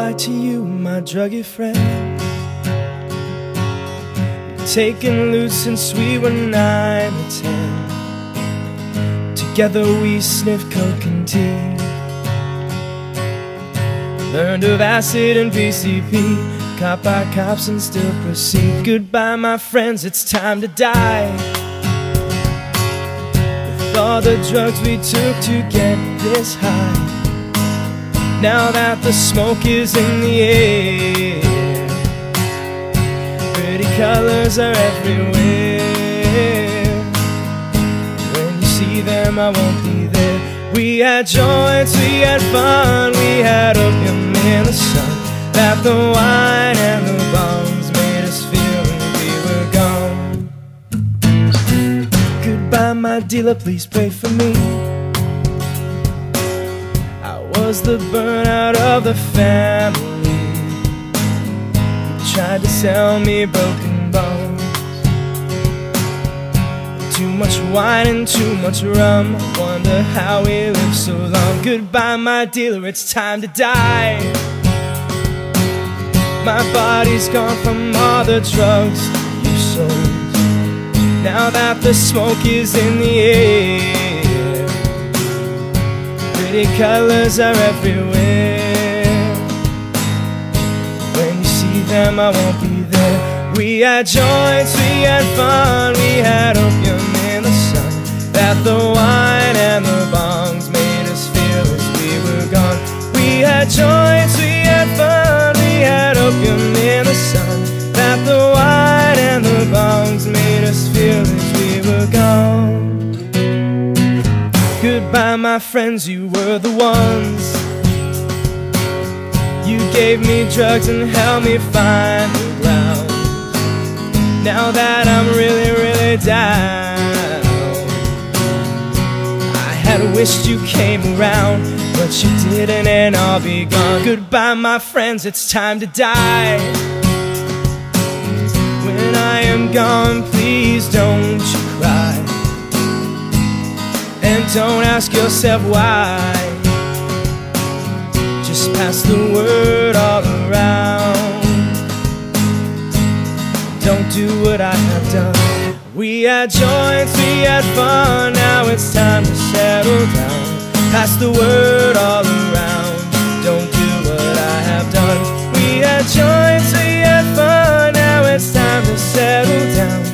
goodbye to you, my druggy friend. You've taken loot since we were 9 or 10. Together we sniffed coke and tea, learned of acid and PCP, caught by cops and still proceed. Goodbye, my friends, it's time to die. With all the drugs we took to get this high, now that the smoke is in the air, pretty colors are everywhere. When you see them, I won't be there. We had joints, we had fun, we had opium in the sun, that the wine and the bombs made us feel we were gone. Goodbye, my dealer, please pray for me. I was the burnout of the family. You tried to sell me broken bones, too much wine and too much rum. I wonder how we lived so long. Goodbye, my dealer, it's time to die. My body's gone from all the drugs you sold, now that the smoke is in the air, pretty colors are everywhere. When you see them, I won't be there. We had joints, we had fun, we had opium in the sun, that the wine and the bongs made us feel as we were gone. We had joints, we had fun, we had opium in the sun, that the wine and the bongs made us feel as we were gone. Goodbye, my friends, you were the ones. You gave me drugs and helped me find the ground. Now that I'm really down, I had wished you came around, but you didn't, and I'll be gone. Goodbye, my friends, it's time to die. When I am gone, please don't you cry, and don't ask yourself why. Just pass the word all around. Don't do what I have done. We had joints, we had fun, now it's time to settle down. Pass the word all around. Don't do what I have done. We had joints, we had fun, now it's time to settle down.